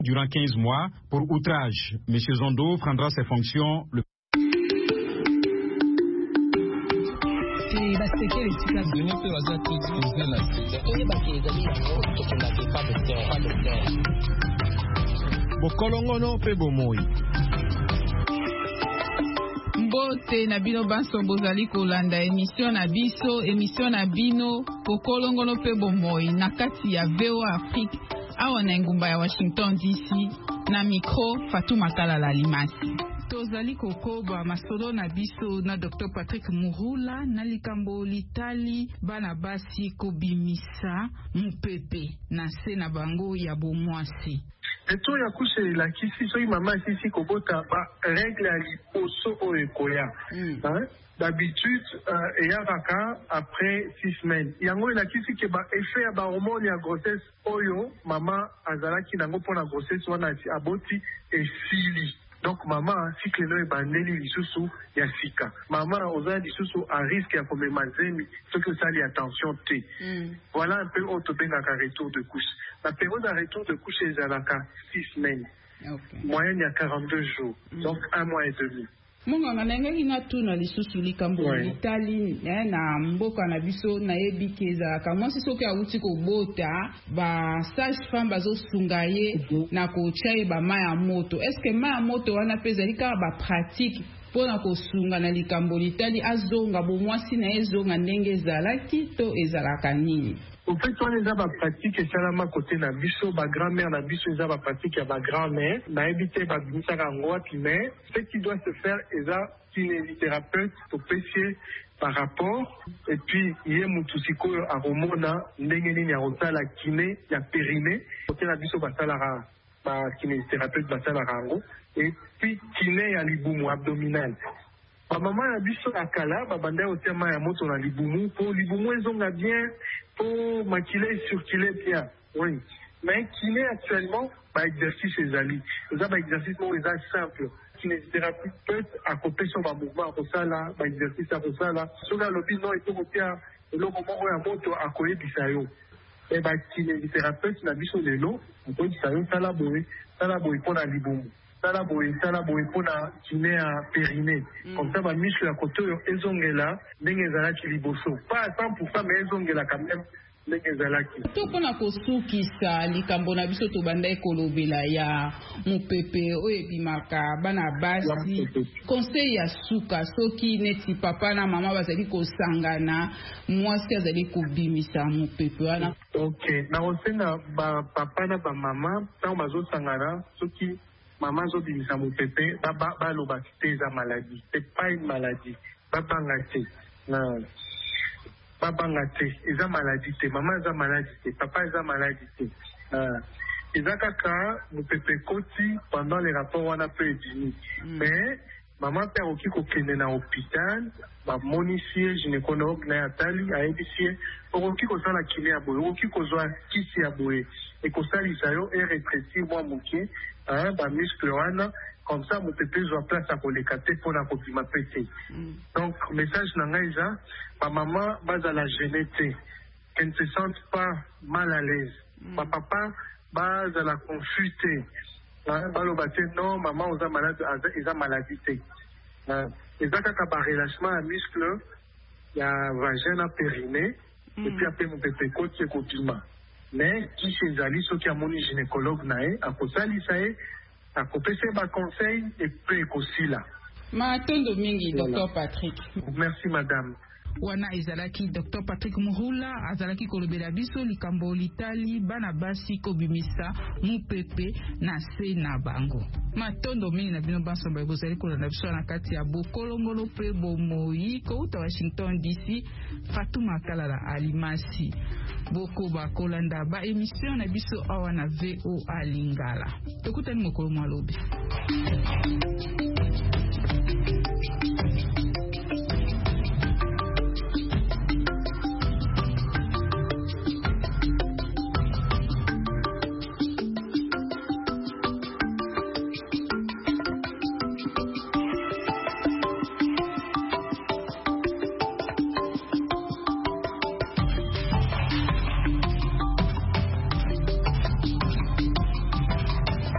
durant 15 mois pour outrage. M. Zondo prendra ses fonctions le Bokolongono pe bomoi. Mbote na bino banso bozali kolanda émission na bino Bokolongono pe bomoi na kati ya VOA Afrique awa na ngumba ya Washington DC na micro Fatou Makala Limasi. Tozali kokoba masolo na biso na Dr. Patrick Mouroula na likambo litali bana basi kobimisa mupepe na se na bango ya bomwasi. Eto ya kushe la kisi so mama sisi kobota ba règle ya liposo oekoya. D'habitude eyaka après 6 semaines. Yango la kisi ke ba effet ya ba hormone ya grossesse oyo mama azalaki nango pona grossesse wana aboti esili. Donc maman cycle no ebandeli lisusu ya sika. Maman oza lisusu a risque ya komema zemi soki osali attention te. Voilà un peu otobengaka retour de couche. La période de retour de couche ezalaka 6 semaines. Moyenne ya 42 jours. Donc 1 mois et demi. Munga nangaki na tuna lisusu likambo litali na mboka na biso na yebikeza kama sisoki awuti kobota ba sage femme bazo sungaye na kochaye ba maya moto. Est-ce que maya moto wana peza lika ba pratique pona kosunga na likambo litali azonga bomwasi na ezonga ndenge ezalaki to ezalaka nini? Au fait, on les a pas pratiqué seulement côté na biso, ba grand-mère na biso, ils a pas pratiqué ba grand-mère, na éviter ba bisaka ngoa mais ce qui doit se faire, ils a kinésithérapeute pour pêcher par rapport et puis yé mutusiko a romona ndenge nini ya rotala kiné ya périnée, côté na biso ba salara ba kinésithérapeute ba salara ngo et puis kiné ya libumu abdominal. Ba maman na biso akala ba banda otema ya moto na libumu pour libumu ezonga bien pour maquiller circuler bien. Oui. Mais kiné actuellement ba exercice ezali. Eza ba exercice mo eza simple. Kinésithérapeute accompagner sur ba mouvement pour ça là, ba exercice pour ça là. Sur la lobby non et tout kopia le moment ya moto akoye bisayo. Et ba kinésithérapeute na biso lelo, akoye bisayo sala boy pour la libumu. Tala boy pour la kiné à périnée. Comme ça, ma muscle à côté, ezongela, n'engezala ki liboso. Pas à 100%, mais ezongela quand même, n'engezala ki. To pona kosukisa likambo na biso to banda ekolobela ya mupepe oyebimaka bana basi. Conseil ya suka soki neti papa na mama bazali kosangana, mwasi azali kobimisa mupepe wana. OK. Na osena ba papa na ba mama, tant bazo sangana, soki maman zo bimisa mupepe ba loba te za maladie, c'est pas une maladie, ba bangate eza maladie te, maman eza maladie te, papa eza maladie te. Eza kaka mupepe koti pendant les rapports wana peut edini. Mais maman père oki kokende na hôpital ba monisie gynécologue na atali ayebisie oki kozala kiné ya boye, oki kozwa kisi ya boye et kosalisa yo et rétrécir moi moké ba muscle wana comme ça mon pépé soit place à kolekate pour la kopima pété. Donc message na ngaïza ma maman base à la gênée qu'elle ne se sente pas mal à l'aise. Ma papa base à la confuté. Balobate non maman oza malade eza maladie te. Eza kaka ba relâchement à muscle ya vagin à périnée et puis après mon pépé côté kopima. Mais qui chez Zali, ceux qui a mon gynécologue nae, à Kosali sae, à Kopese ba conseil et puis aussi là. Matondo mingi, Dr. Patrick. Merci madame. Wana ezalaki Dr. Patrick Mouroula azalaki kolobela biso likambo litali bana basi kobimisa mupepe na se na bango. Matondo mingi na bino bansomba bozali kolanda biso na kati ya Bokolongolo pe bomoi ko uta Washington DC. Fatou Makala Alimasi. Boko ba kolanda ba émission na biso awa na VOA Lingala. Tokutani mokolo mwalobi.